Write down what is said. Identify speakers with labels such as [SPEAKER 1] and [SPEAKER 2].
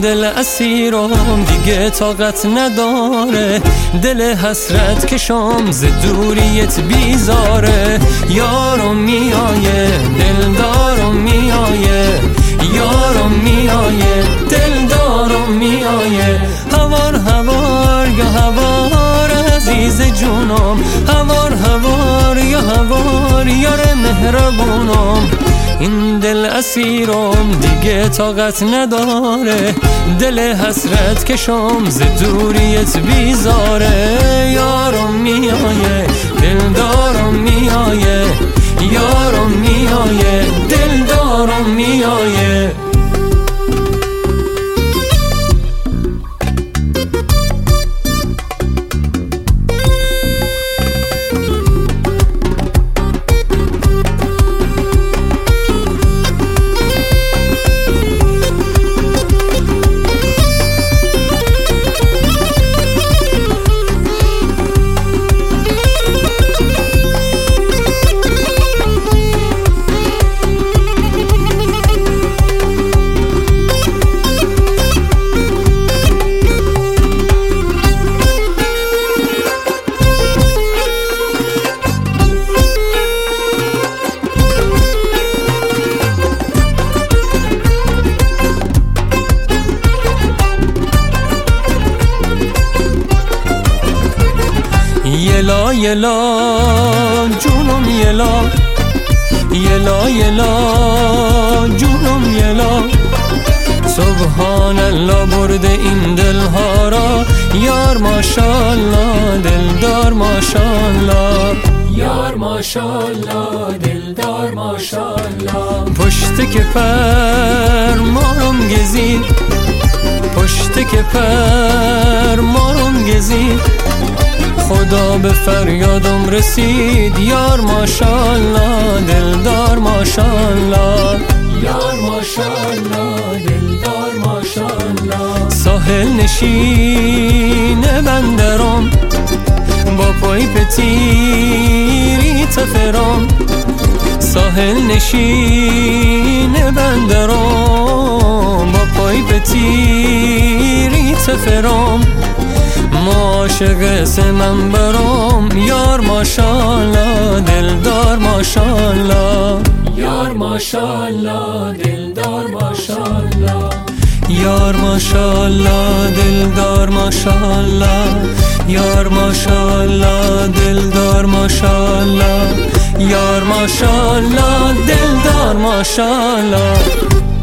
[SPEAKER 1] دل اسیرم دیگه طاقت نداره، دل حسرت کشم ز دوریت بیزاره. یارم میایه دلدارم میایه، یارم میایه دلدارم میایه. هوار هوار یا هوار عزیز جونم، هوار هوار یا هوار یار مهربونم. این دل اسیرم دیگه طاقت نداره، دل حسرت کشم ز دوریت بیزاره. یارم میایه دلدارم میایه، یارم میایه دلدارم میایه. یلا یلا جونم یلا، یلا یلا جونم یلا. سبحان الله برده این دلها را، یار ماشاءالله دلدار ماشاءالله، یار ماشاءالله دلدار ماشاءالله. پشت که پر مارم گزید، پشت که پر مارم گزید. خدا به فریادم رسید، یار ماشاءالله دلدار ماشاءالله، یار ماشاءالله دلدار ماشاءالله. ساحل نشین بندرم با پای پتیری تفرم، ساحل نشین بندرم با پای پتیری تفرم. عاشق سمن برام، یار ماشاءالله دلدار ماشاءالله، یار ماشاءالله دلدار ماشاءالله، یار ماشاءالله دلدار ماشاءالله، یار ماشاءالله دلدار ماشاءالله، یار ماشاءالله دلدار ماشاءالله.